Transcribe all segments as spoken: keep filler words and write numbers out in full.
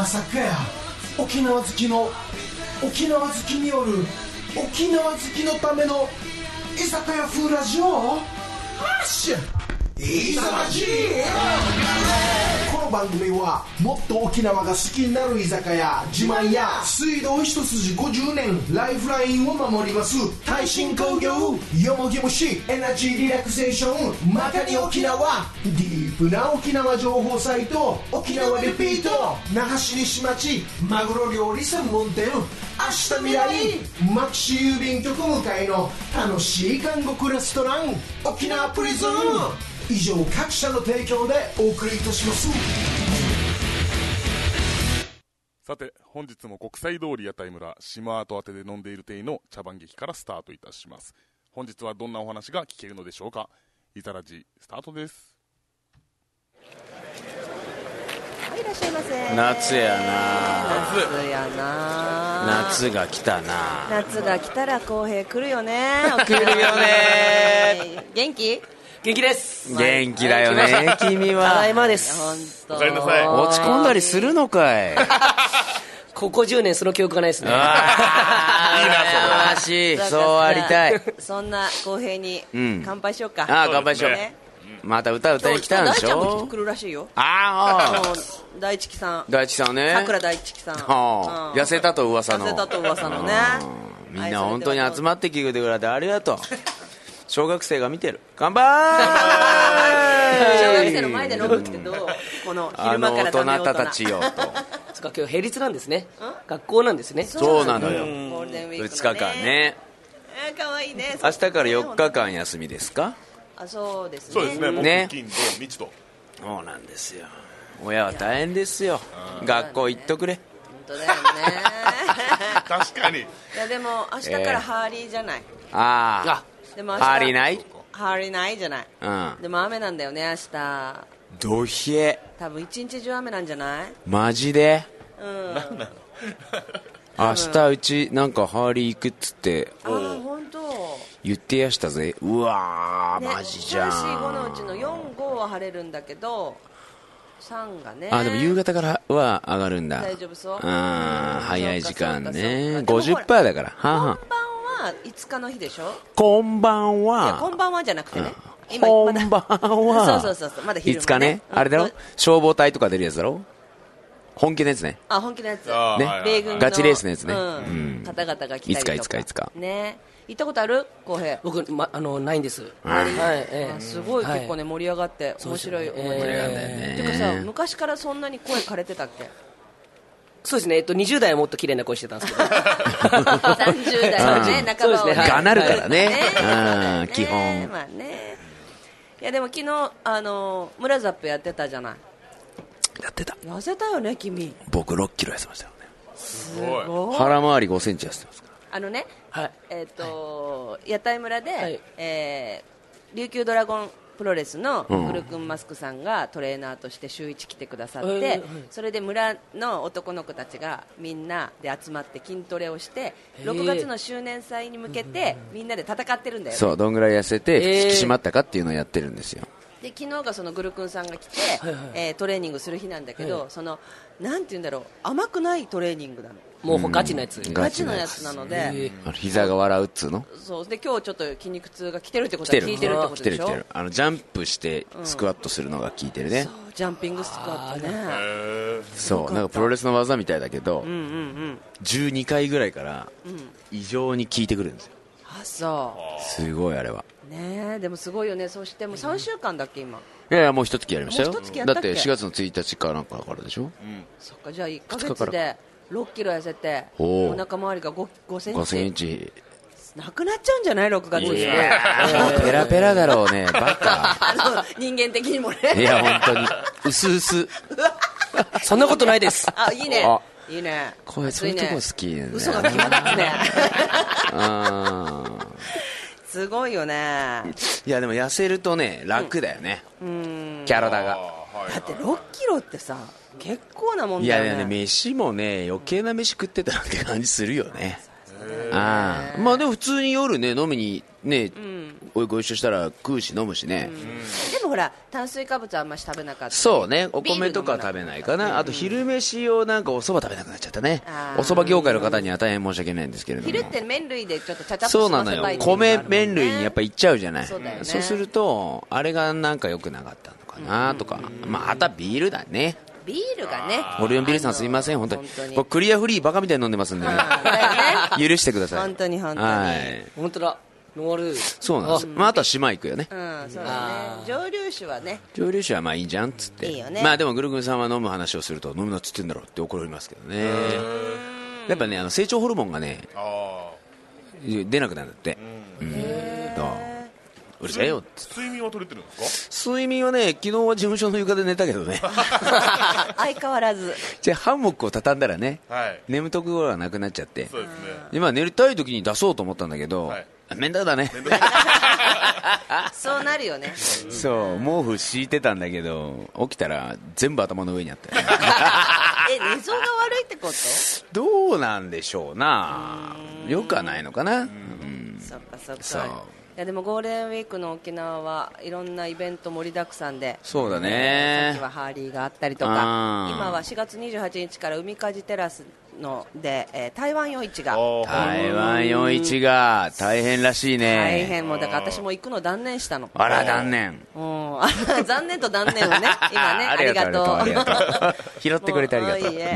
まさかや沖縄好きの沖縄好きによる沖縄好きのための居酒屋風ラジオはっしゃいざまじこの番組はもっと沖縄が好きになる居酒屋自慢や水道一筋ごじゅうねんライフラインを守ります耐震工業よもぎ虫エナジーリラクゼーションまかに沖縄ディープな沖縄情報サイト沖縄リピート那覇市西町マグロ料理専門店明日未来マキシ郵便局向かいの楽しい韓国レストラン沖縄プリズン以上各社の提供でお送りいたします。 さて本日も国際通り屋台村島跡宛てで飲んでいる亭の茶番劇からスタートいたします。本日はどんなお話が聞けるのでしょうか。いざらじスタートです。 はい、いらっしゃいませ。 夏やな夏やな夏が来たな夏が来たら公平来るよね来るよね元気元気です。 元気だよね君は。 ただいまです。 おかえりなさい。 落ち込んだりするのかいここじゅうねんその記憶がないですね。 あいいなそれ。そうありたい。 そんな公平に乾杯しようか。 ああ乾杯しよう、ね、また歌歌いに来たんでしょ。 大ちゃんも来るらしいよ。 ああ大地さん大地さんね桜大地さん、うん、 痩せたと噂の痩せたと噂のね。 みんな本当に集まってきてくれてありがとう。小学生が見てる。乾杯小学生の前で飲むってどうこの昼間からダメ大人あの大人たちよとつか今日平日なんですね。学校なんですね。 そうなのよ。 ゴールデンウィークのねふつかかんね。 あかわいいね。 明日からよっかかん休みですか。 あそうですね。 そうですね。木ね金土日と。 そうなんですよ。親は大変ですよ。学校行っとくれ。 本当だよね確かに。 いやでも明日からハーリーじゃない、 えー、ああでも明日ハーリーないハーリーないじゃない、うん、でも雨なんだよね明日。 どひえ多分一日中雨なんじゃない。 マジで。 うん明日うちなんかハーリー行くっつってああ本当言ってやしたぜ。うわー、ね、マジじゃん。 さん、よん、ごのうちのよん、ごは晴れるんだけどさんがね。 あでも夕方からは上がるんだ。 大丈夫そう。 あ早い時間ね。 ごじゅっパーセント だから。はんはん。 こんばんはいつかの日でしょ。 こんばんは。 いやこんばんはじゃなくてね、 うん、今こんばんはそうそうそうまだ昼間ねいつかね、うん、あれだろ、消防隊とか出るやつだろ。本気のやつね。 あ本気のやつね、 米軍のガチレースのやつね、 うんうん、方々が来たりとか。 いつかいつかいつかね。行ったことある公平。 僕、ま、あのないんです、 はいえー、すごい結構ね盛り上がって面白い思い出、 盛り上がったよね。 てかさ昔からそんなに声枯れてたっけ。 そうですね、えっと、にじゅう代はもっと綺麗な声してたんですけどさんじゅう代のね半ばを、 ね、がなるからね、 ねうん、基本、 まあね、いやでも昨日あの村ザップやってたじゃない。 やってた。 痩せたよね君。 僕ろっキロ痩せましたよね。 すごい。 腹回りごセンチ痩せてますから。 あのね、 はい、 えっ、ー、と、はい、屋台村で、はい、えー、琉球ドラゴンプロレスのグルクンマスクさんがトレーナーとして週一来てくださって、うん、それで村の男の子たちがみんなで集まって筋トレをしてろくがつの周年祭に向けてみんなで戦ってるんだよね。 そうどんぐらい痩せて引き締まったかっていうのをやってるんですよ。 で昨日がそのグルクンさんが来て、はいはい、えー、トレーニングする日なんだけど、はい、そのなんて言うんだろう甘くないトレーニングなの。 もうガチなやつ、うん、 ガチのやつなので、 あの膝が笑うっつうの。 そうで今日ちょっと筋肉痛が来てるってことは聞いてるってことでしょ。 来てる来てるあのジャンプしてスクワットするのが効いてるね、 うん、そうジャンピングスクワットね。 そうなんかプロレスの技みたいだけど、 うんうんうん、 じゅうにかいぐらいから異常に効いてくるんですよ、 うん、あそうすごいあれはね。でもすごいよね。そしてもうさんしゅうかんだっけ今。 いやいやもう一月やりましたよ。 もう一月やったっけ。 だってしがつのついたちかなんかからでしょ、うん、 そっかじゃあいっかげつでろっキロ痩せてお腹周りが 5, 5センチごセンチなくなっちゃうんじゃないろくがつに。いやペラペラだろうねバカあの人間的にもね。 いや本当にうすうすそんなことないです。 あいいねいいね。 これそういうとこ好きね。 嘘が際立つねあすごいよね。 いやでも痩せるとね楽だよね、うん、キャラだがだってろっキロってさ結構なもんだよね。 いやいやね飯もね余計な飯食ってたって感じするよね。ああまあでも普通に夜ね飲みにね、うん、 ご一緒したら食うし飲むしね、 うん、でもほら炭水化物あんまし食べなかった。 そうね、お米とか食べないかな。あと昼飯をなんかお蕎麦食べなくなっちゃったね。お蕎麦業界の方には大変申し訳ないんですけれども、 昼って麺類でちょっとちゃちゃっとそうなのよ、米麺類にやっぱいっちゃうじゃない。 そうだよね。 そうするとあれがなんか良くなかったのかなとか、まあ、あとはビールだね。 ビールがね、 オリオンビールさんすいません、本当に僕クリアフリーバカみたいに飲んでますんでね、許してください。 本当に本当に、 はい、 本当だ、ノンアル。 そうなんです。まあ、あとは島行くよね。 うん、そうだね。蒸留酒はね、 蒸留酒はまあいいじゃんっつって。 いいよね。 まあでもグルグンさんは飲む話をすると飲むなっつってんだろって怒られますけどね。やっぱね、あの成長ホルモンがね出なくなるんだって。うん、うるさいよって。 睡眠は取れてるんですか？ 睡眠はね、昨日は事務所の床で寝たけどね相変わらずじゃあハンモックを畳んだらね、 はい、 眠とく頃はなくなっちゃって、 そうですね、 今寝たい時に出そうと思ったんだけど、はい、面倒だねそうなるよね。 そう、毛布敷いてたんだけど起きたら全部頭の上にあったえ、寝相が悪いってこと？ どうなんでしょうな、よくはないのかな。うん、 そっかそっか。そういやでもゴールデンウィークの沖縄はいろんなイベント盛りだくさんで、 そうだね、 さっきはハーリーがあったりとか、今はしがつにじゅうはちにちから海かじテラスので、えー、台湾夜市が台湾夜市が大変らしいね。 大変、もうだから私も行くの断念したの。 あら断念、 うん、残念と断念をね今ねありがとうありがとう拾ってくれてありがとう。 いいえ、うん、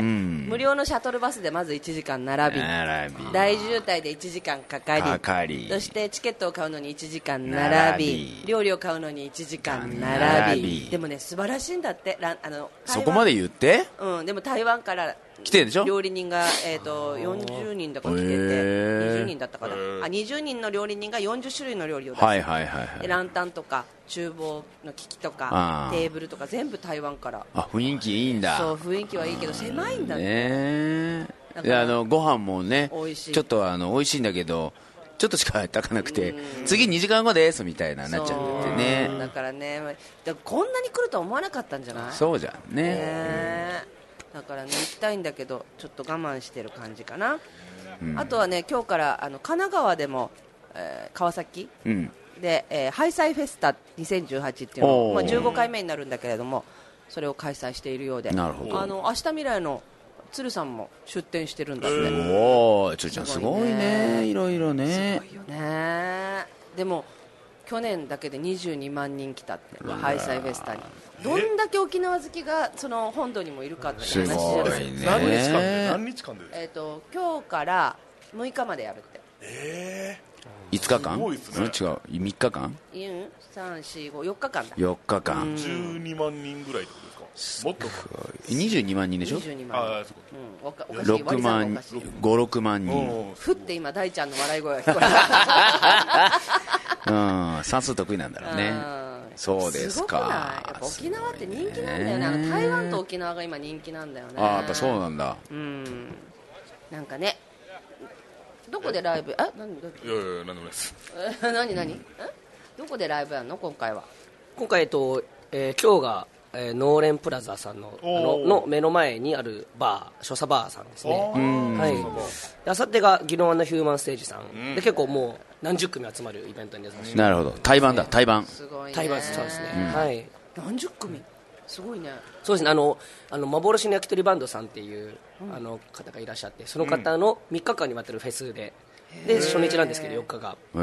無料のシャトルバスでまずいちじかん並び、並び大渋滞でいちじかんかかり、かかりそしてチケットを買うのにいちじかん並び、料理を買うのにいちじかん並び、でもね素晴らしいんだって。あのそこまで言って、 うん、でも台湾から来てるでしょ、 料理人が、えー、とよんじゅうにんだか来てて、にじゅうにんだったかな、あにじゅうにんの料理人がよんじゅっしゅるいの料理を出して、はいはいはいはい、でランタンとか厨房の機器とかテーブルとか全部台湾から。 あ、雰囲気いいんだ。 そう、雰囲気はいいけど狭いんだって、 ね、であのご飯もねちょっとあの美味しいんだけどちょっとしか炊かなくて、次にじかんごですみたいななっちゃってね。 だからね、だからこんなに来るとは思わなかったんじゃない？ そうじゃんね、 ね、だからね行きたいんだけどちょっと我慢してる感じかな、うん、あとはね今日からあの神奈川でも、えー、川崎、うん、で、えー、ハイサイフェスタにせんじゅうはちっていうの、まあ、じゅうごかいめになるんだけれどもそれを開催しているようで、 なるほど、 あの明日未来の鶴さんも出店してるんだって。 おー、鶴ちゃんすごいね、いろいろね。 すごいよね。でも去年だけでにじゅうにまんにん来たって、ハイサイフェスタに。どんだけ沖縄好きがその本土にもいるかって話じゃないですか。 何日間で何日間で、 えー、と今日からむいかまでやるって。 えー、いつかかん、ね、違うみっかかん、 うん、さん、し、ご、よっかかんだ。 よっかかん、 じゅうにまんにんぐらいってことですか？もっとにじゅうにまんにんでしょ。 にじゅうにまん、 あ、 うん、おかおかしい、 ろくまん、ご、ろくまんにん。 ふって今大ちゃんの笑い声が聞こえたうん、算数得意なんだろうね。そうですか。 すごくない？やっぱ沖縄って人気なんだよね。あの台湾と沖縄が今人気なんだよね。 あ、やっぱそうなんだ。 うん、なんかね、どこでライブ、あ、何、 いやいや何でもないです。 何何？どこでライブやんの今回は？ 今回えっと、えー、今日がえー、ノーレンプラザさん の, あのの目の前にあるバー、所作バーさんですね。はい、あさってがギノワンのヒューマンステージさん、うん、で結構もう何十組集まるイベントに出させて。 なるほど、対バンだ、対バン。 すごいね。 対バン、そうですね、うん、はい。 何十組、すごいね。 そうですね、あのあの幻の焼き鳥バンドさんっていう、うん、あの方がいらっしゃって、その方のみっかかんにわたるフェスで、で初日なんですけどよっかが、はい、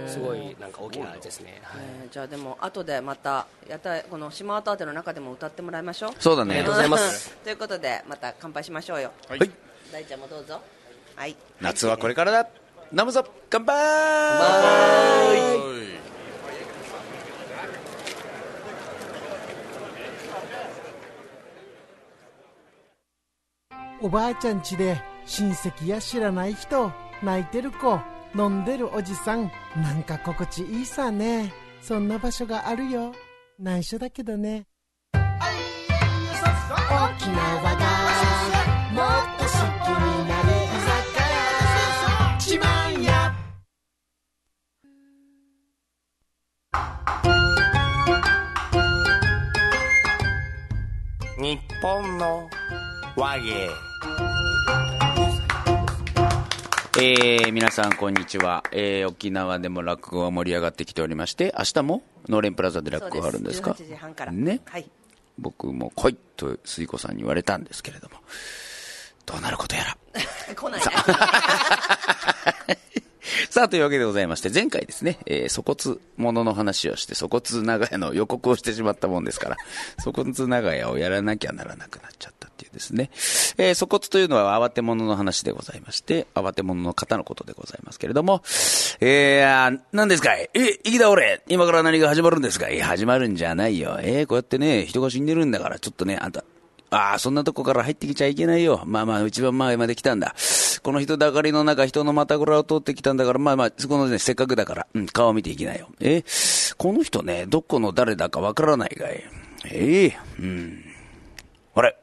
すごいなんか大きなですね、はい、 じゃあでも後でまたやったこの島跡当ての中でも歌ってもらいましょう。 そうだね、 ありがとうございますということでまた乾杯しましょうよ。 はい、 大ちゃんもどうぞ。はい、 夏はこれからだ、飲むぞ、乾杯。 おばあちゃん家で親戚や知らない人、泣いてる子、飲んでるおじさん、なんか心地いいさね。そんな場所があるよ。内緒だけどね。沖縄がもっと好きになる居酒屋、ちまんや。 日本の和芸。 えー、皆さんこんにちは、えー、沖縄でも落語が盛り上がってきておりまして、明日もノーレンプラザで落語があるんですか？ そうです。じゅうはちじはんからね、 はい、 僕も来いと杉子さんに言われたんですけれども、どうなることやら来ないねさあというわけでございまして、前回ですね、えー、粗骨物の話をして粗骨長屋の予告をしてしまったもんですから、粗骨長屋をやらなきゃならなくなっちゃったっていうですね、えー、粗骨というのは慌て者の話でございまして、慌て者の方のことでございますけれども、えー、何ですかい、え、生き倒れ、今から何が始まるんですかい、始まるんじゃないよ、えー、こうやってね、人が死んでるんだから、ちょっとね、あんた、ああ、そんなとこから入ってきちゃいけないよ。まあまあ、一番前まで来たんだ。この人だかりの中、人の股ぐらを通ってきたんだから、まあまあ、そこのね、せっかくだから、うん、顔見ていきなよ。え、この人ね、どこの誰だかわからないかい。ええー、うん。あれ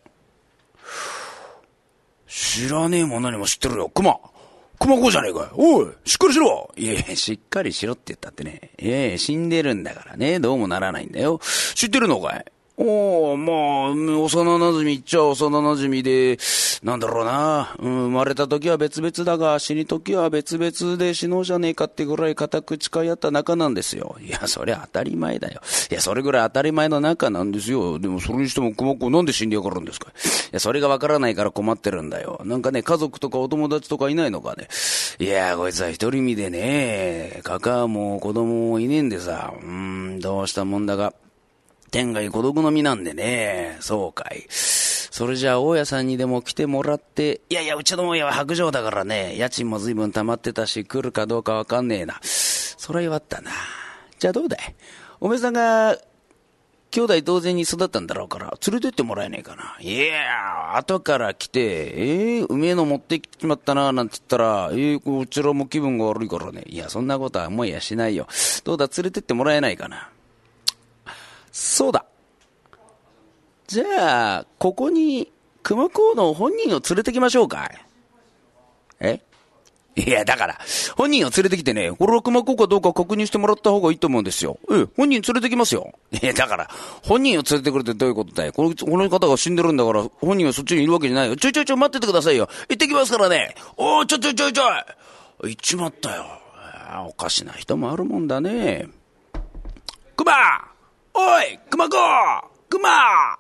知らねえも何も知ってるよ。熊熊子じゃねえかい。おい、しっかりしろ。いやいや、しっかりしろって言ったってね。ええー、死んでるんだからね、どうもならないんだよ。知ってるのかい。おー、まあ、幼馴染っちゃ幼馴染で、なんだろうな、うん、生まれた時は別々だが、死に時は別々で死のうじゃねえかってぐらい固く誓い合った仲なんですよ。いや、それは当たり前だよ。いや、それぐらい当たり前の仲なんですよ。でも、それにしても、熊子なんで死んでやがるんですか。いや、それがわからないから困ってるんだよ。なんかね、家族とかお友達とかいないのかね。いや、こいつは一人身でね、かかも子供もいねえんでさ、うーん、どうしたもんだか。天外孤独の身なんでね。そうかい。それじゃあ大家さんにでも来てもらって、いやいやうちの大家は白状だからね、家賃も随分溜まってたし来るかどうかわかんねえな。それは弱ったな。じゃあどうだい、おめさんが兄弟同然に育ったんだろうから連れてってもらえねえかな。いや後から来て、えー、うめえの持ってきちまったななんて言ったら、えー、こちらも気分が悪いからね。いやそんなことは思いやしないよ。どうだ連れてってもらえないかな。そうだ。じゃあ、ここに、熊子の本人を連れてきましょうかい。えいや、だから、本人を連れてきてね、これは熊子かどうか確認してもらった方がいいと思うんですよ。ええ、本人連れてきますよ。いや、だから、本人を連れてくるってどういうことだよ。この、この方が死んでるんだから、本人はそっちにいるわけじゃないよ。ちょいちょいちょい待っててくださいよ。行ってきますからね。おー、ちょちょいちょいちょい。行っちまったよ。あ、おかしな人もあるもんだね。熊おい熊子熊は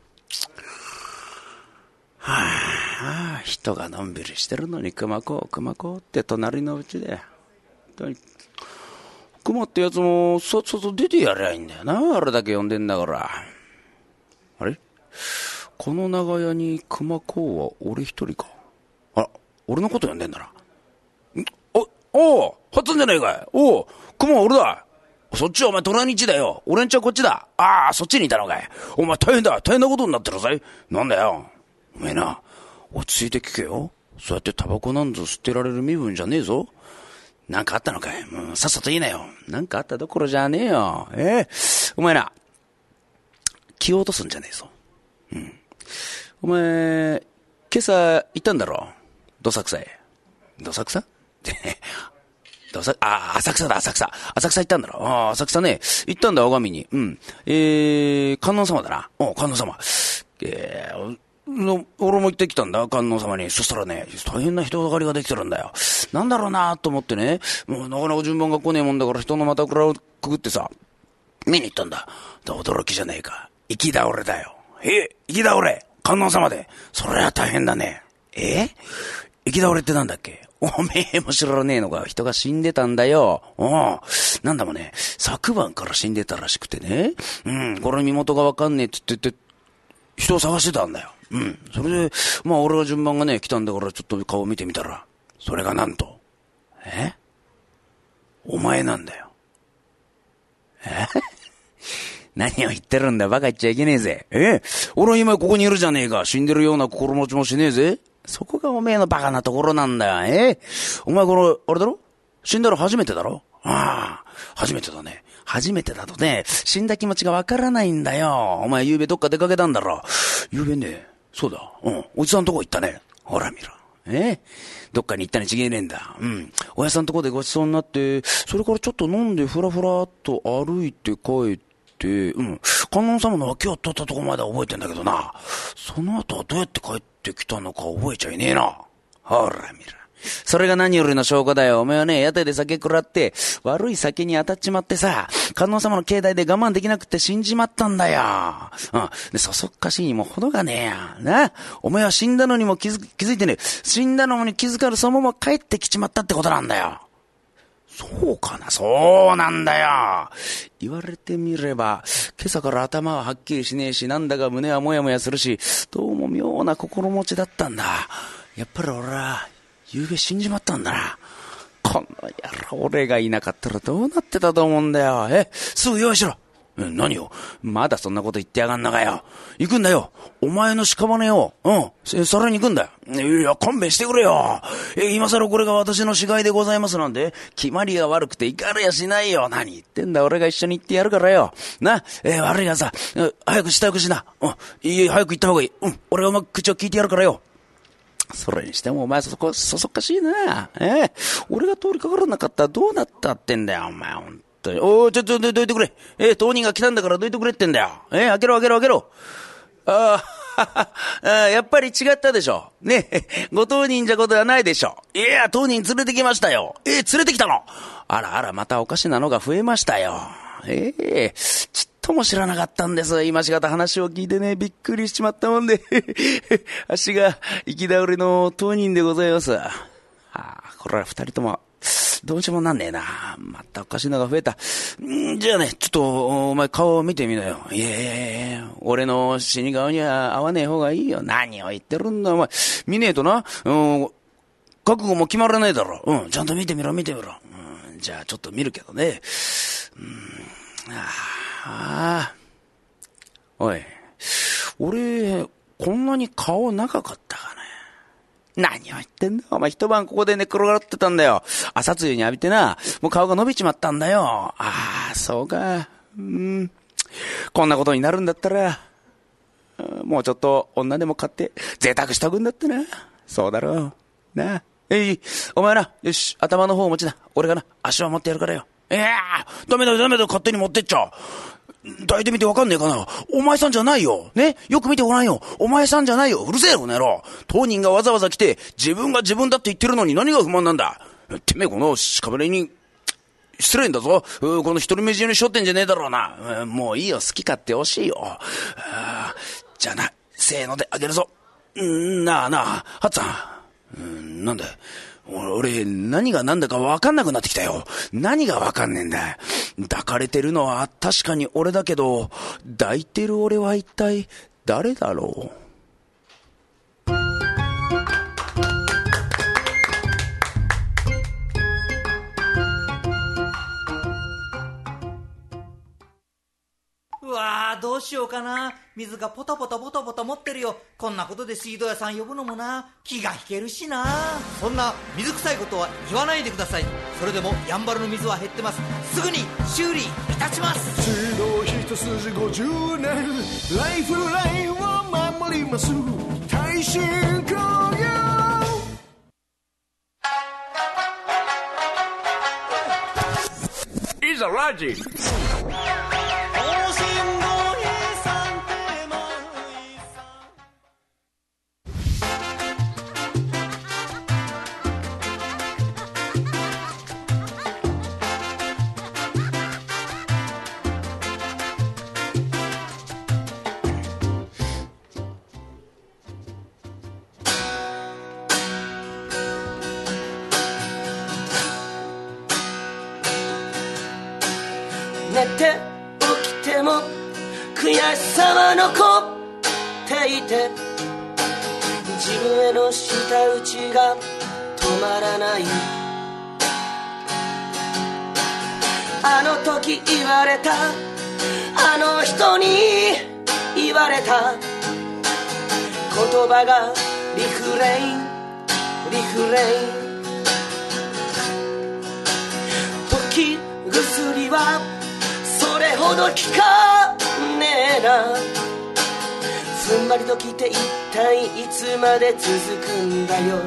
あ、人がのんびりしてるのに熊子熊子って隣のうちで熊ってやつもそっそと出てやりゃいいんだよな。あれだけ呼んでんだから。あれこの長屋に熊子は俺一人か。あら俺のこと呼んでんだな。おお発音じゃねえかい。お熊は俺だ。そっちはお前隣日だよ。俺んちはこっちだ。ああ、そっちにいたのかい。お前大変だ。大変なことになってるぜ。なんだよ。お前な、落ち着いて聞けよ。そうやってタバコなんぞ吸ってられる身分じゃねえぞ。なんかあったのかい。もうさっさと言いなよ。なんかあったどころじゃねえよ。ええお前な、気を落とすんじゃねえぞ。うん。お前、今朝行ったんだろ。どさくさへ。どさくさってどさ、あ、浅草だ、浅草。浅草行ったんだろ。ああ、浅草ね。行ったんだ、拝みに。うん。えー、観音様だな。お観音様。えー、の、俺も行ってきたんだ、観音様に。そしたらね、大変な人だかりができてるんだよ。なんだろうなと思ってね。もうなかなか順番が来ねえもんだから人の股くらをくぐってさ、見に行ったんだ。驚きじゃねえか。行き倒れだよ。え行き倒れ観音様で。それは大変だね。え行き倒れってなんだっけ。おめえも知らねえのか。人が死んでたんだよ。おうなんだもね、昨晩から死んでたらしくてね。うん、これ身元がわかんねえって言って、人を探してたんだよ。うん。それで、まあ俺は順番がね、来たんだからちょっと顔見てみたら、それがなんと、えお前なんだよ。え何を言ってるんだ。バカ言っちゃいけねえぜ。え俺は今ここにいるじゃねえか。死んでるような心持ちもしねえぜ。そこがおめえのバカなところなんだよ。えお前この、あれだろ死んだら初めてだろ。ああ、初めてだね。初めてだとね、死んだ気持ちがわからないんだよ。お前夕べどっか出かけたんだろ。夕べね、そうだ。うん。おじさんとこ行ったね。ほら見ろ。えどっかに行ったに違えねえんだ。うん。おやさんとこでごちそうになって、それからちょっと飲んでふらふらっと歩いて帰って、うん。観音様の脇を取ったとこまでは覚えてんだけどな。その後はどうやって帰ってきたのか覚えちゃいねえな。ほら見ろ。 それが何よりの証拠だよ。お前はね、屋台で酒食らって、悪い酒に当たっちまってさ、観音様の境内で我慢できなくて死んじまったんだよ。うん。で、そそっかしいにも程がねえや。な。お前は死んだのにも気づ、気づいてね、死んだのに気づかずそのまま帰ってきちまったってことなんだよ。そうかな、そうなんだよ。言われてみれば、今朝から頭ははっきりしねえし、なんだか胸はもやもやするし、どうも妙な心持ちだったんだ。やっぱり俺は、夕べ死んじまったんだな。この野郎、俺がいなかったらどうなってたと思うんだよ。え、すぐ用意しろ。え、何よ、まだそんなこと言ってやがんのかよ。行くんだよ、お前の屍を。うん、それに行くんだよ。いや、勘弁してくれよ。え、今更これが私の死骸でございますなんで、決まりが悪くて行かれやしないよ。何言ってんだ、俺が一緒に行ってやるからよ。な、えー、悪いがさ、早く支度しな。うん、いい、早く行った方がいい。うん、俺がうまく口を聞いてやるからよ。それにしてもお前そこ、そそっかしいな。えー、俺が通りかからなかったらどうなったってんだよ、お前。ほんとに。おー、ちょ、ちょ、どいてくれ。えー、当人が来たんだからどいてくれってんだよ。えー、開けろ開けろ開けろ。ああ、やっぱり違ったでしょ。ねえ、ご当人じゃことはないでしょ。いや、当人連れてきましたよ。えー、連れてきたの。あらあら、またおかしなのが増えましたよ。ええー、ちっとも知らなかったんです。今しがた話を聞いてね、びっくりしちまったもんで。足が行き倒れの当人でございます。ああ、これは二人とも、どうしようもなんねえな。またおかしいのが増えた。んじゃあね、ちょっと、お前顔を見てみなよ。いやいやいや、俺の死に顔には合わねえ方がいいよ。何を言ってるんだ、お前。見ねえとな、うん、覚悟も決まらないだろ。うん、ちゃんと見てみろ、見てみろ。うん、じゃあちょっと見るけどね。うん、ああ。おい、俺、こんなに顔長かったかね。何を言ってんだお前。一晩ここで寝転がってたんだよ。朝露に浴びてな、もう顔が伸びちまったんだよ。ああ、そうか。うん。こんなことになるんだったら、もうちょっと女でも買って贅沢しとくんだってな。そうだろう。なあ。えい、お前な、よし、頭の方を持ちな。俺がな、足を持ってやるからよ。いやー、ダメだダメだ、勝手に持ってっちゃ。抱いてみてわかんねえかな。お前さんじゃないよ。ね、よく見てごらんよ。お前さんじゃないよ。うるせえよ、この野郎。当人がわざわざ来て、自分が自分だって言ってるのに何が不満なんだ。てめえこの屍に、失礼んだぞ。この一人目中にしょってんじゃねえだろうな。もういいよ、好き勝手惜しいよ。じゃあな、せーのであげるぞ。んなあなあ、はっつぁん。なんだ俺、何が何だか分かんなくなってきたよ。何が分かんねえんだ。抱かれてるのは確かに俺だけど、抱いてる俺は一体誰だろう。 うわー、どうしようかな。水がポタポタポタポタ持ってるよ。こんなことで水道屋さん呼ぶのもな、気が引けるしな。そんな水臭いことは言わないでください。それでもやんばるの水は減ってます。すぐに修理いたします。 水道一筋ごじゅうねん、ライフラインを守ります。耐震工業。いざラジ寝て起きても悔しさは残っていて、自分への舌打ちが止まらない。あの時言われた、あの人に言われた言葉がリフレインリフレイン。時薬はそれほど効かねえな。ふんばりときて一体いつまで続くんだよ。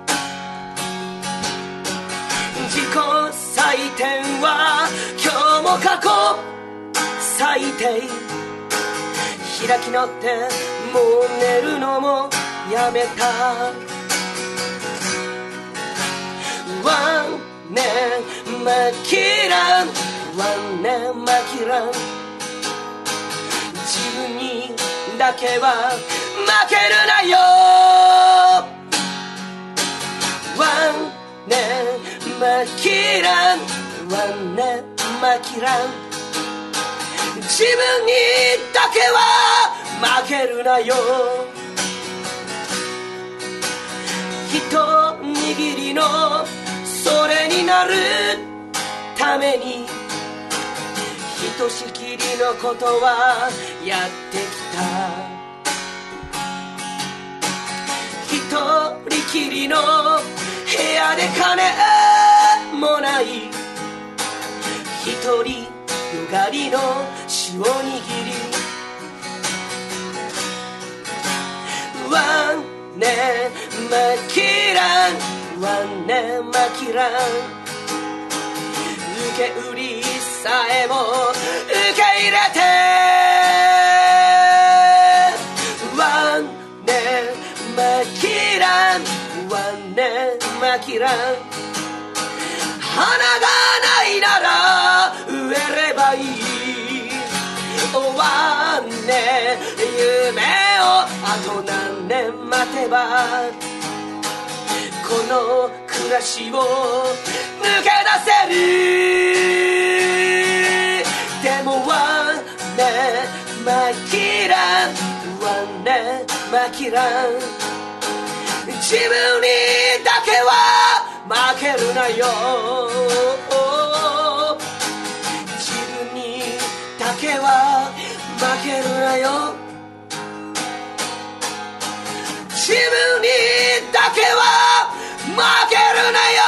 自己採点は今日も過去最低。開き直ってもう寝るのもやめた。 ワンネマキランワンネマキラン自分にだけは負けるなよワンネマキランワンネマキラン自分にだけは負けるなよ一握りのそれになるためにひとしきりのことはやってきた一人きりの部屋で金もない一人よがりの塩握りワンネマキランワンネマキラン受け売りさえも受け入れてワンネマキランワンネマキラン花がないなら植えればいいワンネ夢をあと何年待てばこの暮らしを抜け出せるでもワンネマキランワンネマキラン自分にだけは負けるなよ自分にだけは負けるなよ自分にだけは負けるなよ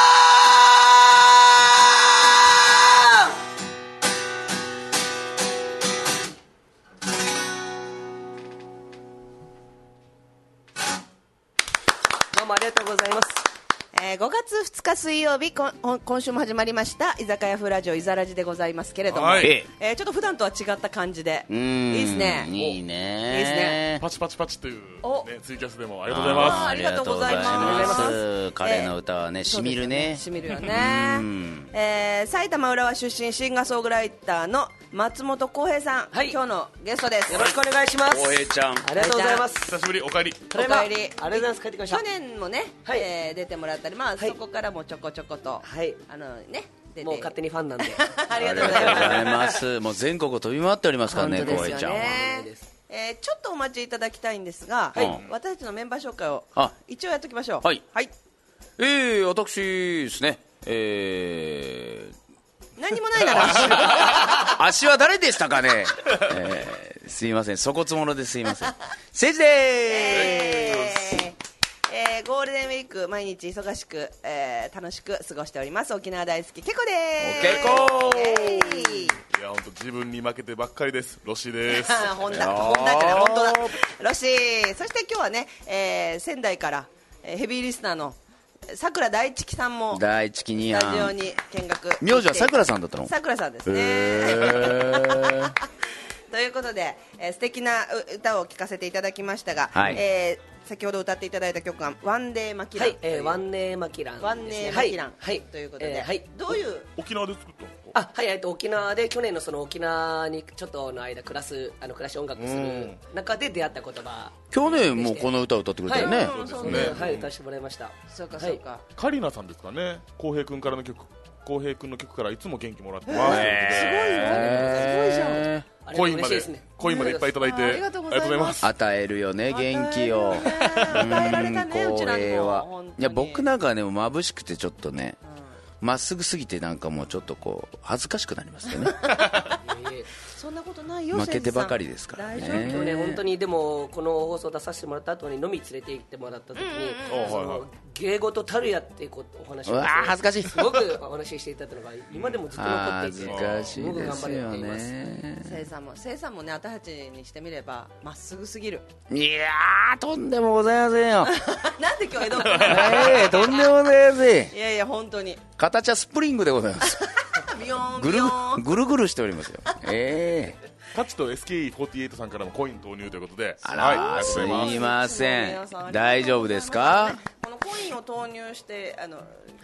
どうもありがとうございます。 えー、ごがつふつか水曜日こ今週も始まりました居酒屋風ラジオいざらじでございますけれども、 はいえー、ちょっと普段とは違った感じでいいですねいいねいいですねパチパチパチという、 おね、ツイキャスでもありがとうございますあーありがとうございますありがとうございますえー彼の歌はねしみるねしみるよね、えー、埼玉浦和出身シンガーソングライターの松本浩平さん、 はい今日のゲストです。 よろしくお願いします。 浩平ちゃんありがとうございます。 久しぶりお帰りただいまお帰りありがとうございます。帰ってきました。 去年もね、 はいえー出てもらったり、まあはいそこからもちょこちょこと、 はいあのね出てもう勝手にファンなんでありがありがとうごとうございます。 ざいますもう全国を飛び回っておりますからね本当ですよ浩平ちゃんはね。えーちょっとお待ちいただきたいんですが、 はい私たちのメンバー紹介をあ一応やっておきましょう。 はいはい。 えー、私ですねえー何もないなら足は誰でしたかね、えー、すいません粗骨者ですいませんせいじでえーす、 ーえーゴールデンウィーク毎日忙しく、えー楽しく過ごしております沖縄大好きけこですおけこえーいや本当自分に負けてばっかりですロシです本田本田じゃない本当だロシーそして今日はね、えー仙台から、えーヘビーリスナーのさくら大地さんも第一期にやスタジオんに見学名字はさくらさんだったのさくらさんですね、 へーということで、えー、素敵な歌を聴かせていただきましたが、 はいえー先ほど歌っていただいた曲はワンデーマキランはい、えー、ワンネーマキランですね、 ワンネーマキラン、 はい、 ということで、 えーはい、 どういう沖縄で作ったのあはい、えっと沖縄で去年のその沖縄にちょっとの間暮らすあの暮らし音楽する中で出会った言葉去年もこの歌を歌ってくれたよね、 はい、 そうそうですね、はい、歌わせてもらいました。 そうかそうか、 カリナさんですかね浩平君からの曲浩平君の曲からいつも元気もらってます、 すごいじゃんあれはコインまで嬉しいですね。 コインまでいっぱいいただいてありがとうございますありがとうございます与えるよね元気を与えられたねうちらにもは本当にいや僕なんかはね眩しくてちょっとねま、っすぐすぎてなんかもうちょっとこう恥ずかしくなりますよねそんなことないよ負けてばかりですからね先生さん大丈夫今日ね本当にでもこの放送出させてもらった後に飲み連れて行ってもらった時に、 うんその芸事たるやっていうことお話をうわー恥ずかしいすごくお話ししていただいたのが今でもずっと残って恥ずいてかしい僕頑張れですよています。 ねせいさんもせいさんもね私たちにしてみればまっすぐすぎるいやーとんでもございませんよなんで今日江戸区ええとんでもございませんいやいや本当に形はスプリングでございますビヨーンぐるビヨーンぐるぐるしておりますよええタッチと エスケーイーフォーティーエイト さんからもコイン投入ということであら、 はい、ありがとうございますすいません皆さんありがとうございます大丈夫ですかこのコインを投入してあの、はい、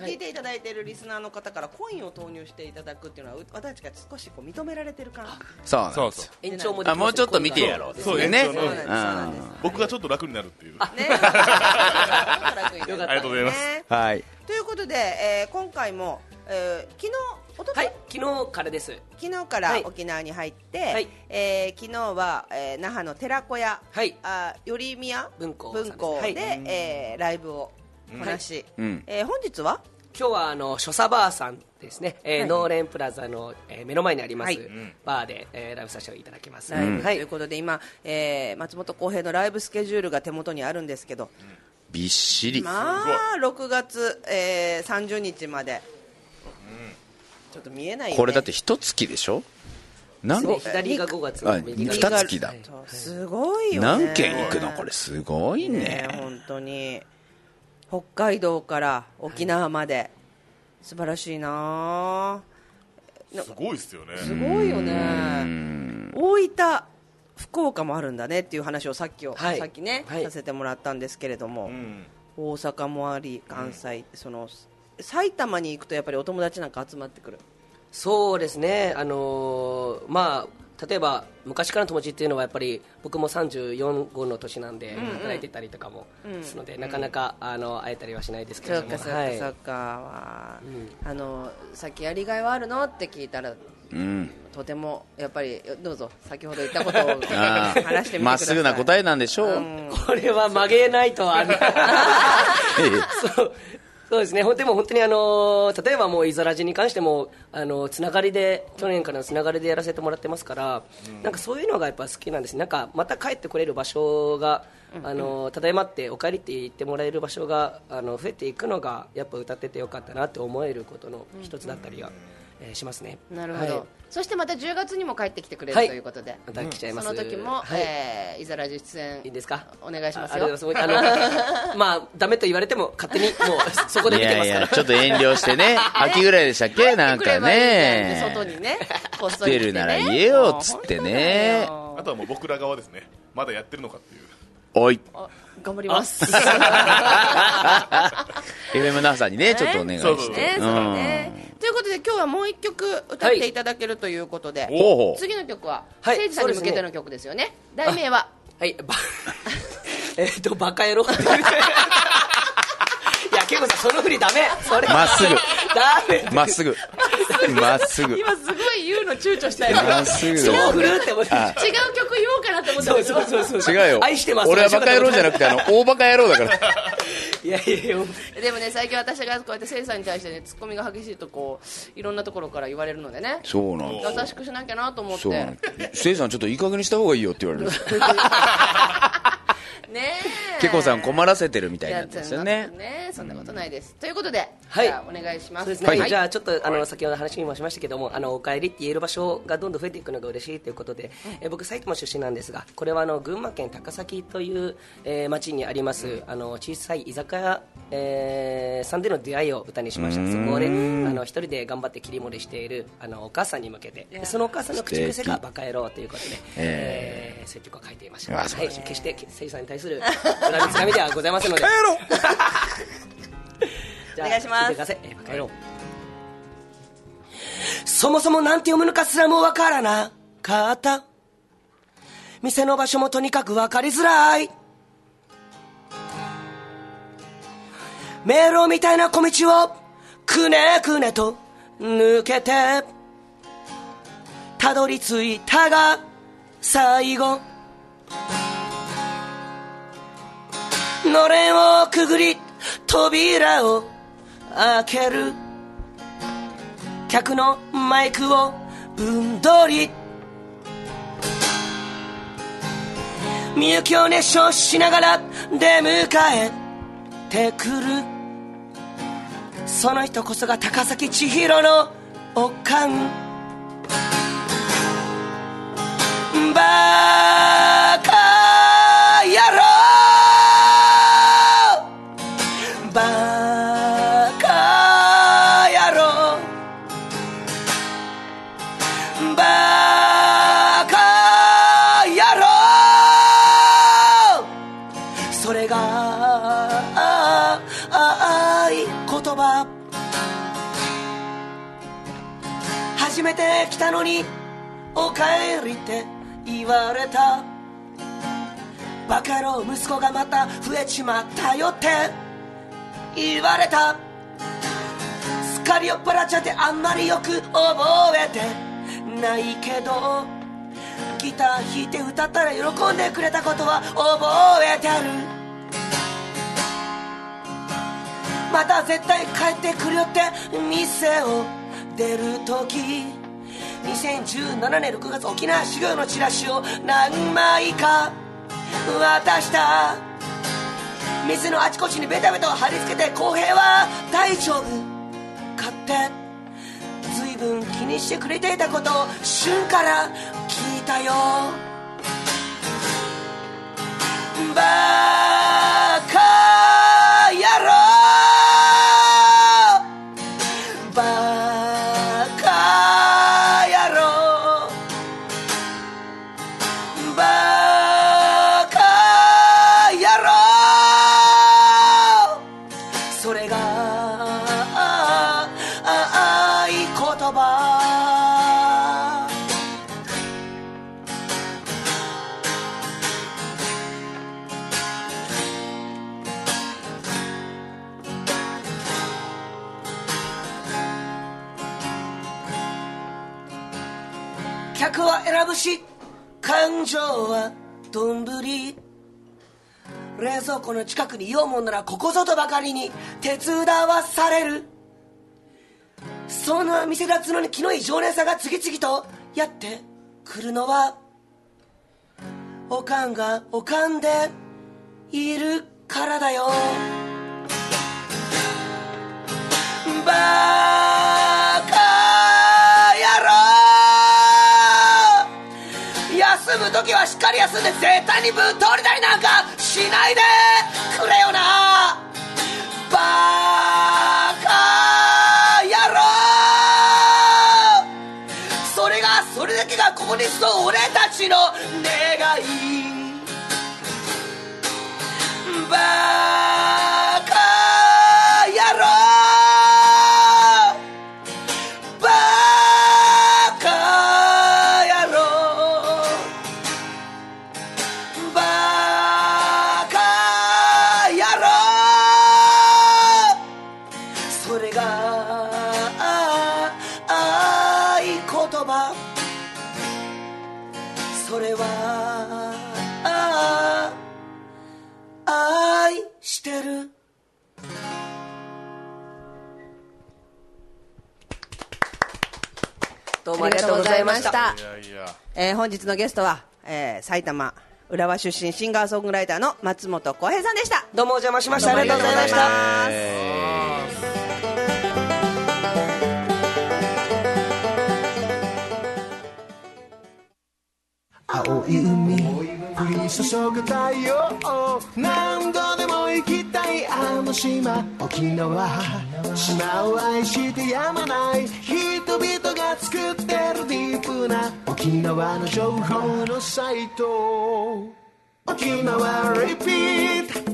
聞いていただいているリスナーの方からコインを投入していただくっていうのは私たちが少しこう認められてる感。 そうなんです。延長もできます。あ、もうちょっと見てやろうですね。ね。 僕がちょっと楽になるっていう。ね。 ありがとうございます。 はい。 ということで、えー、今回も、えー、昨日おととい、 はい、昨日からです。 昨日から沖縄に入って、はい、えー、昨日は、えー、那覇の寺子屋、はい、あよりみや文庫で、はい、えー、ライブをこなし、うん、えー、本日は今日はあのショサバーさんですね、えーはい、ノーレンプラザの、えー、目の前にあります、はい、バーで、えー、ライブさせていただきます、 はい、はい、ということで今、えー、松本浩平のライブスケジュールが手元にあるんですけど、うん、 びっしり、 まあろくがつ、えー、さんじゅうにちまで、ちょっと見えないよね。 これだって一月でしょ。 何件左がごがつ、 二月だ。 すごいよね。 何件行くのこれ、すごいね。ね、 本当に北海道から沖縄まで、はい、素晴らしいな。 すごいですよね。 すごいよね。大分、福岡もあるんだねっていう話をさっきを、はい、さっきね、はい、させてもらったんですけれども、うん、大阪もあり関西、うん、その埼玉に行くとやっぱりお友達なんか集まってくる。 そうですね、あのー、まあ例えば昔からの友達っていうのはやっぱり僕もさんじゅうよん号の年なんで働いてたりとかもするので、うんうん、なかなかあの会えたりはしないですけれども、 そうかそうかそうか、はい、あのさっきやりがいはあるのって聞いたら、うん、とてもやっぱりどうぞ先ほど言ったことを話してみてください。 まっすぐな答えなんでしょう、うん、 これは曲げないとはそうそうですね。でも本当にあの例えばもうイザラジに関してもあのつながりで去年からのつながりでやらせてもらってますから、うん、なんかそういうのがやっぱ好きなんです。なんかまた帰ってこれる場所が、うん、あのただいまってお帰りって言ってもらえる場所があの増えていくのがやっぱ歌っててよかったなって思えることの一つだったりは、うんえー、しますね。 なるほど、はい、そしてまたじゅうがつにも帰ってきてくれる、はい、ということで、 また来ちゃいます。 その時も、はいえー、イザラジ出演いいですか、 お願いしますよ。 ああのまあダメと言われても勝手にもうそこで見てますから。いやいやちょっと遠慮してね秋ぐらいでしたっけなんかね外にねこっそり来てるなら言えよっつってね。 あとはもう僕ら側ですね、まだやってるのかっていう。 おい頑張ります。エフエム 那覇さんにねちょっとお願いして、そうねそうね、ということで今日はもう一曲歌っていただけるということで、はい、次の曲は誠司さんに向けての曲ですよね。題名ははいばえっとバカ野郎っていや結構さその振りダメ。それまっすぐダメまっすぐまっすぐ今すごい言うの躊躇したよ。 まっすぐそう振るって思って違う曲言おうかなって思った。そうそうそうそう違うよ。 愛してます。 俺はバカ野郎じゃなくてあの大バカ野郎だからいやいやいやでもね最近私がこうやって誠司さんに対してねツッコミが激しいとこういろんなところから言われるのでね。 そうなんです。 優しくしなきゃなと思って。 誠司さんちょっといい加減にした方がいいよって言われるねえけこさん困らせてるみたいなんですよね。 ねそんなことないです、うん、ということで、 はい、 じゃあお願いします。 そうですね、はい、じゃあちょっとあの先ほど話にもしましたけどもあのお帰りって言える場所がどんどん増えていくのが嬉しいということで、うん、え僕埼玉出身なんですがこれはあの群馬県高崎という、えー、町にあります、うん、あの小さい居酒屋、えー、さんでの出会いを歌にしました。そこであの一人で頑張って切り盛りしているあのお母さんに向けてそのお母さんの口癖がバカ野郎ということで、えー、そういう曲を書いていました。はい、決して誠司さんに対する恨みつらみではございませんのでお願いします。 バカ野郎。そもそもなんて読むのかすらもわからなかった。店の場所もとにかくわかりづらい。迷路みたいな小道をくねくねと抜けてたどり着いたが最後のれんをくぐり扉を開ける客のマイクをぶんどりみゆきを熱唱しながら出迎えてくるその人こそが高崎千尋のおかんバカ野郎バカ野郎バカ野郎それがああめてきたのにおかえりって言われた。バカ野郎息子がまた増えちまったよって言われた。すっかり酔っ払っちゃってあんまりよく覚えてないけど、ギター弾いて歌ったら喜んでくれたことは覚えてる。また絶対帰ってくるよって店を出るとき、にせんじゅうななねんろくがつ沖縄修行のチラシを何枚か渡した。店のあちこちにベタベタ貼り付けて、公平は大丈夫かって随分気にしてくれていたことを旬から聞いたよ。バカ野郎、バカ野郎、バカ野郎、それがあい言葉。客は選ぶし感情は丼。冷蔵庫の近くにいようもんならここぞとばかりに手伝わされる。そんな店立つのに気のいい常連さんが次々とやってくるのは、おかんがおかんでいるからだよ。バカ野郎、休むときはしっかり休んで絶対にぶっ通りたりなんかしないでくれよな。バカ野郎、それがそれだけがここに住む俺たちの願い。バカ野郎、バカ野郎、バカ野郎、それが愛言葉。それは愛してる。どうもありがとうございました。 いやいや、 えー本日のゲストは、えー埼玉浦和出身シンガーソングライターの松本浩平さんでした。 どうもお邪魔しました。ありがとうございました。 青い海降り注ぐ太陽、何度でも行きたいあの島沖縄。島を愛してやまない人々が作ってるディープな沖縄の情報のサイト、沖縄リピート。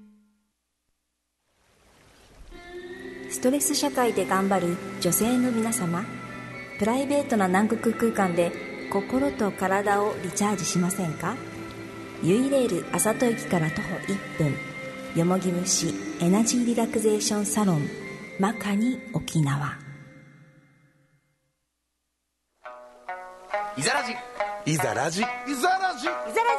ストレス社会で頑張る女性の皆様、プライベートな南国空間で心と体をリチャージしませんか？ユイレールあさと駅から徒歩いっぷん、よもぎ虫エナジーリラクゼーションサロンマカニ沖縄。 いざらじいざラジいざラジいざらじいざらじ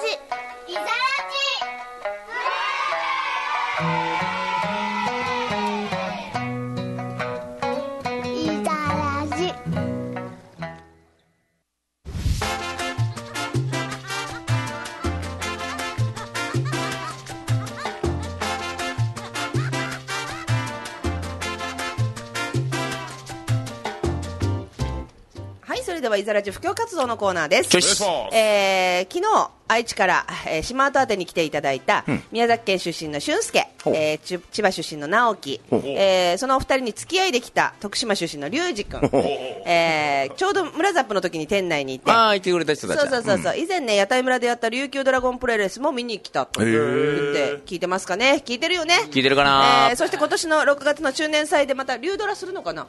それではいざらじ布教活動のコーナーです。 チョイス、 えー、昨日愛知から、えー、島跡宛てに来ていただいた、うん、宮崎県出身の俊介、えー、千葉出身の直樹、えー、そのお二人に付き合いできた徳島出身の龍二君、えー、ちょうど村ザップの時に店内にいて、 ああ、いてくれた人たちだ。 そうそうそうそう、うん、以前ね屋台村でやった琉球ドラゴンプロレスも見に来たと言って聞いてますかね。聞いてるよね。 聞いてるかな、 えー、そして今年のろくがつの中年祭でまた龍ドラするのかな。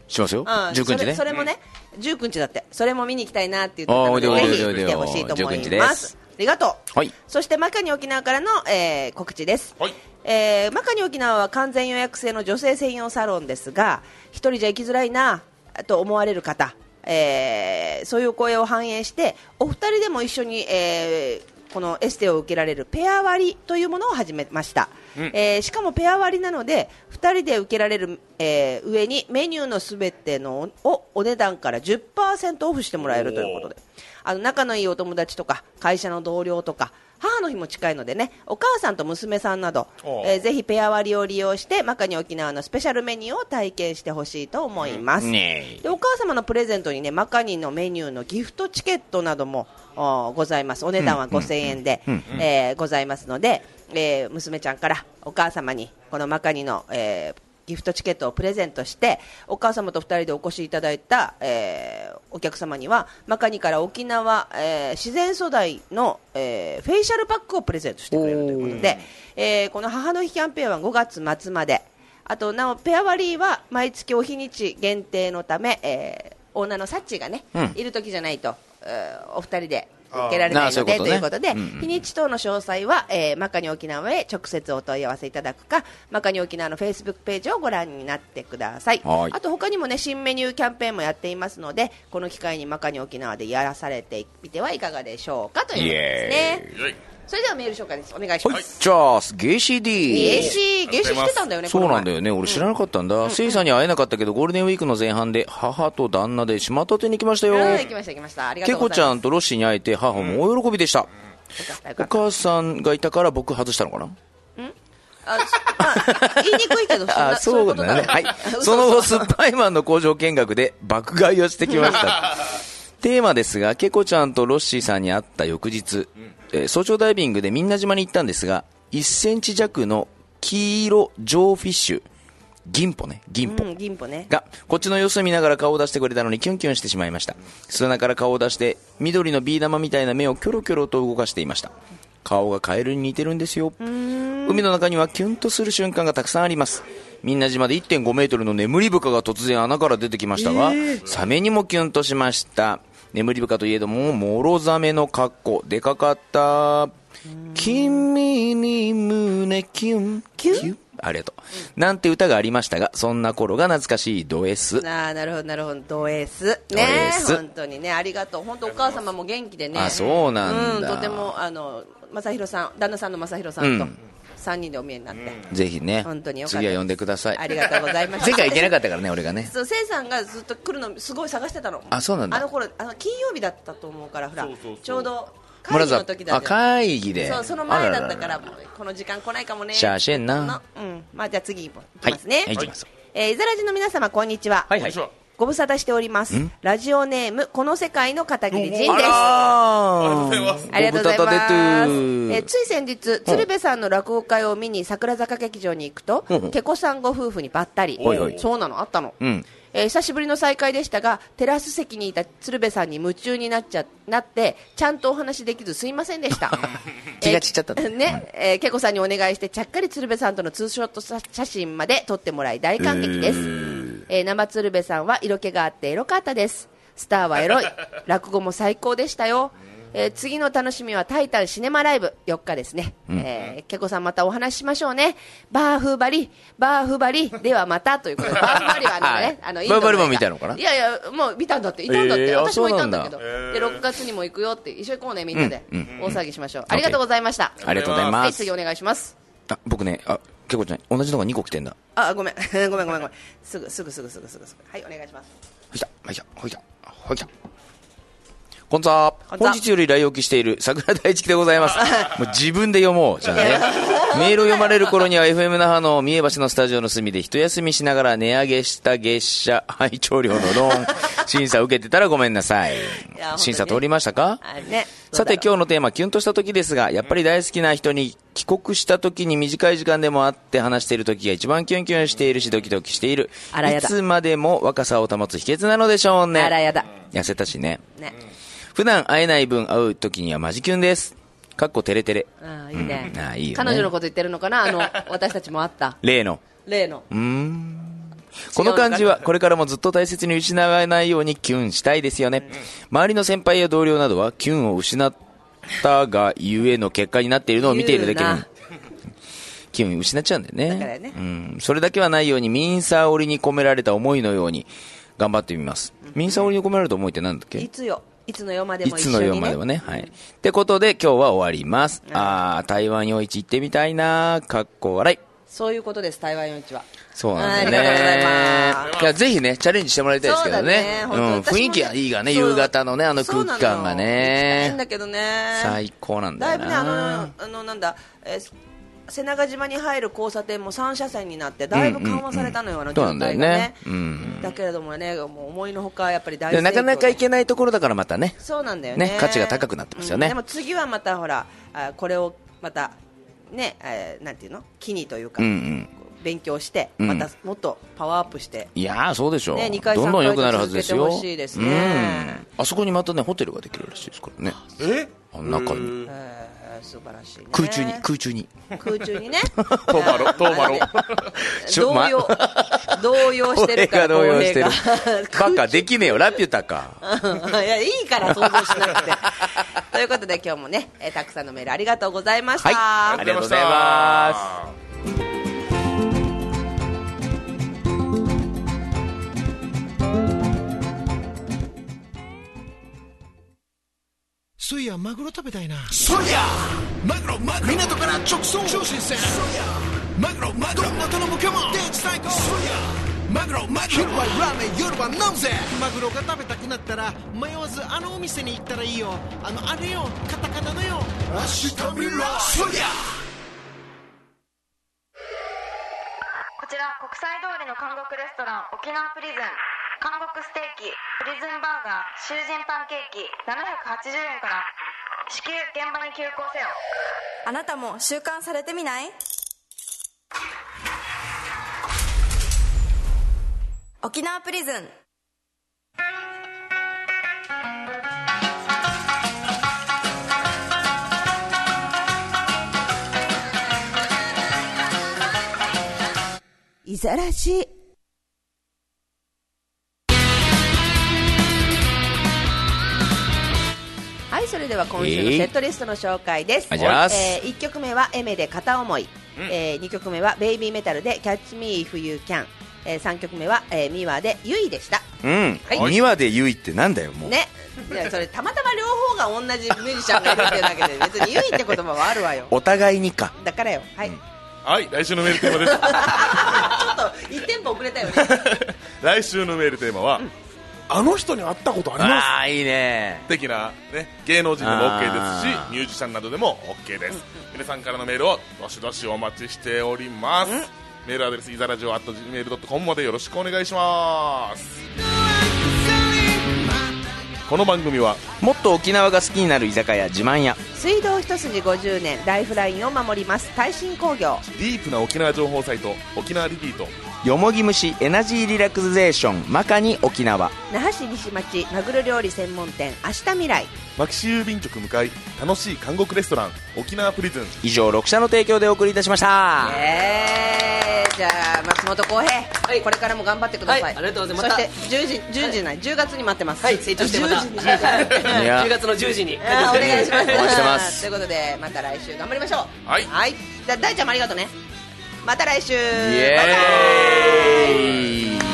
しますよ、 うん、 じゅうくにちね。 それ、それもね、うん、じゅうくにちだって、それも見に行きたいなって言ってたので、 あー、 ぜひ来てほしいと思います。ありがとう。 はい。 そしてマカニ沖縄からの、えー、告知です。 はい。 えー、マカニ沖縄は完全予約制の女性専用サロンですが、一人じゃ行きづらいなと思われる方、えー、そういう声を反映してお二人でも一緒に、えー、このエステを受けられるペア割というものを始めました、うん、えー、しかもペア割なのでふたりで受けられる、えー、上にメニューのすべてのをお値段から じゅっパーセント オフしてもらえるということで、あの仲のいいお友達とか会社の同僚とか母の日も近いのでね、お母さんと娘さんなど、えー、ぜひペア割を利用してマカニ沖縄のスペシャルメニューを体験してほしいと思います、うんね、でお母様のプレゼントにねマカニのメニューのギフトチケットなどもございます。お値段はごせんえんで、うんうんえー、ございますので、えー、娘ちゃんからお母様にこのマカニの、えーギフトチケットをプレゼントしてお母様とふたりでお越しいただいた、えー、お客様にはマカニから沖縄、えー、自然素材の、えー、フェイシャルパックをプレゼントしてくれるということで、えー、この母の日キャンペーンはごがつ末まで、あとなおペア割は毎月お日にち限定のため、えー、オーナーのサッチーがね、うん、いる時じゃないと、えー、お二人で受けられないのでということで、うんうん、日にち等の詳細は、えー、マカニ沖縄へ直接お問い合わせいただくかマカニ沖縄のフェイスブックページをご覧になってください。あと他にもね新メニューキャンペーンもやっていますのでこの機会にマカニ沖縄でやらされてみてはいかがでしょうかということですね。それではメール紹介です。お願いします。 じゃあゲイシー D ゲイシーゲイシーしてたんだよね。 そうなんだよね、俺知らなかったんだ、うん、セイさんに会えなかったけどゴールデンウィークの前半で母と旦那で島立てに行きましたよ。 行きました行きました。ありがとうございます。 ケコちゃんとロッシーに会えて母も大喜びでした、うん、お母さんがいたから僕外したのかな。 ああ言いにくいけどそんなあそうなんだね。はいその後スッパイマンの工場見学で爆買いをしてきましたテーマですがケコちゃんとロッシーさんに会った翌日、えー、早朝ダイビングでみんな島に行ったんですがいっセンチ弱の黄色ジョーフィッシュ銀ポね銀ポ、うん、 銀ポねがこっちの様子を見ながら顔を出してくれたのにキュンキュンしてしまいました。砂から顔を出して緑のビー玉みたいな目をキョロキョロと動かしていました。顔がカエルに似てるんですよ。海の中にはキュンとする瞬間がたくさんあります。みんな島で いってんごメートルの眠り深が突然穴から出てきましたが、えー、サメにもキュンとしました。眠り深といえどもモロザメの格好でかかった。君に胸キュンキュンありがとう、うん、なんて歌がありましたがそんな頃が懐かしいド S。 あなるほどなるほどド S ね本当にねありがとう。本当お母様も元気でね。 あそうなんだ、 うん、とてもあの正弘さん旦那さんの正弘さんと、うんさんにんでお見えになって、 うん、ぜひね本当によかった。 次は呼んでください。 ありがとうございました。 前回行けなかったからね俺がね。 そうせいさんがずっと来るのすごい探してたの。 あそうなんだ。 あの頃あの金曜日だったと思うからほらそうそうそうちょうど会議の時だあ会議でそうその前だったからこの時間来ないかもね。 シャーシェンな、 うんまあ、じゃあ次行きますね。 はい、はい、行きます。 えー、イザラジの皆様こんにちは。 はいはいご無沙汰しております。ラジオネームこの世界の片桐仁です。 ありがとうございます。 ありがとうございます。えつい先日鶴瓶さんの落語会を見に桜坂劇場に行くとケコさんご夫婦にばったり。そうなのあったの、うんえー、久しぶりの再会でしたがテラス席にいた鶴瓶さんに夢中になっちゃなってちゃんとお話できずすいませんでした気が散っちゃった、 えーねえー、ケコさんにお願いしてちゃっかり鶴瓶さんとのツーショット写真まで撮ってもらい大感激です、えーえー、生鶴瓶さんは色気があってエロかったです。スターはエロい落語も最高でしたよ。えー、次の楽しみはタイタンシネマライブよっかですね、うんえー、ケコさんまたお話ししましょうね。バーフバリバーフバリではまたということでバーフバリはあのねあのインドのバーフバリも見たのかな。 いやいやもう見たんだっていたんだって、えー、私もいたんだけどでろくがつにも行くよって一緒に行こうねみんなで、うんうん、大騒ぎしましょう、うん、ありがとうございました。 ありがとうございます。 はい次お願いします。 あ僕ねあケコちゃん同じのがにこ来てんだ。 あごめんごめんごめんごめんすぐすぐすぐすぐすぐすぐはいお願いします。 ほいたほいたほいたほいたこんにちは。本日より来沖している桜大地でございます。もう自分で読もうじゃあねメールを読まれる頃には エフエム 那覇の三重橋のスタジオの隅で一休みしながら値上げした月謝配聴料のローン審査を受けてたらごめんなさい。い審査通りましたか、 ね、 さて今日のテーマキュンとした時ですがやっぱり大好きな人に帰国した時に短い時間でも会って話している時が一番キュンキュンしているしドキドキしている。いつまでも若さを保つ秘訣なのでしょうね。 あらやだ痩せたしね。 ね普段会えない分会う時にはマジキュンです。かっこテレテレ。 ああいいね、 うん、あいいよね。 彼女のこと言ってるのかなあの私たちも会った例の例のうーんこの感じはこれからもずっと大切に失わないようにキュンしたいですよね。周りの先輩や同僚などはキュンを失ったがゆえの結果になっているのを見ているだけにキュン失っちゃうんだよね。 だからね、 うん、それだけはないようにミンサー織りに込められた思いのように頑張ってみます。ミンサー織りに込められた思いって何だっけ？ いつよいつの世までも一緒に、ね、 いつの世までもね、はい。ってことで今日は終わります。うん、あー台湾夜市行ってみたいなかっこ笑い。 そういうことです。台湾夜市はそうなんだよね。 ありがとうございます。 いやぜひねチャレンジしてもらいたいですけどね。 ねうん、雰囲気はいいがね、夕方のねあの空気感がね。 いいんだけどね。 最高なんだよな。 だいぶねあのあのなんだ、えー、瀬長島に入る交差点もさん車線になってだいぶ緩和されたのよ、うんうんうん、あの渋滞がね。うん、だけれどもね、もう思いのほかやっぱり大盛況でなかなか行けないところだからまたね。 そうなんだよね。 ね価値が高くなってますよね。 うん、でも次はまたほらあこれをまたね、えー、なんていうの機にというか。うんうん勉強してまたもっとパワーアップして、 うん、いやーそうでしょう、 ね、にかいどんどん良くなるはずですよ。 続けてほしいですね、 うん、あそこにまたねホテルができるらしいですからね。 えあの中に、 えー、素晴らしいね。 空中に空中に空中にねトーマロトーマロ動揺動揺してるから動揺してるバカできねえよラピュタかいやいいから想像しなくてということで今日もね、えー、たくさんのメールありがとうございました。 はい、ありがとうございます。 そういやマグロ食べたいな。そうやマグロマグロ港から直送超新鮮。そうやマグロマグロどんな頼むかもデージ最高。そうやマグロマグロ昼はラーメン夜は飲むぜ。マグロが食べたくなったら迷わずあのお店に行ったらいいよ。あのあれよカタカナのよ明日見ろ。そうやこちら国際通りの韓国レストラン沖縄プリズン。韓国ステーキ、プリズンバーガー、囚人パンケーキななひゃくはちじゅうえんから。至急現場に急行せよ。 あなたも習慣されてみない？沖縄プリズン。 いざらしはい、それでは今週のセットリストの紹介です。えーえー、いっきょくめはエメで片思い、うんえー、にきょくめはベイビーメタルでキャッチミーイフユーキャン、えー、さんきょくめは、えー、ミワでユイでした。 うん、はい、ミワでユイってなんだよもうね。いやそれたまたま両方が同じミュージシャンがいるっていうだけで別にユイって言葉はあるわよ。 お互いにかだからよ。はい、うん、 はい来週のメールテーマですちょっといちテンポ遅れたよね来週のメールテーマは、うんあの人に会ったことあります。 ああいいね。 的な、ね、芸能人でも OK ですしミュージシャンなどでも OK です、うん、皆さんからのメールをどしどしお待ちしております、うん、メールアドレスいざラジオ アットジーメールドットコム までよろしくお願いします。この番組はもっと沖縄が好きになる居酒屋自慢屋、 水道一筋ごじゅうねんライフラインを守ります耐震工業、 ディープな沖縄情報サイト沖縄リピート、 よもぎ虫エナジーリラクゼーションマカニ沖縄、 那覇市西町マグロ料理専門店明日未来、 牧師郵便局向かい楽しい韓国レストラン沖縄プリズン。 以上ろく社の提供でお送りいたしました。 えー、じゃあ松本浩平、はい、これからも頑張ってください、はい、 ありがとうございます。 そしてじゅうじじゅうじじゃない、はい、じゅうがつに待ってます。 はい成長してまたじゅうじゅうがつのじゅうじにお願いします。 お待ちしてますということでまた来週頑張りましょう。 はい、 はい、じゃあ大ちゃんもありがとうね。また来週。イエーイ。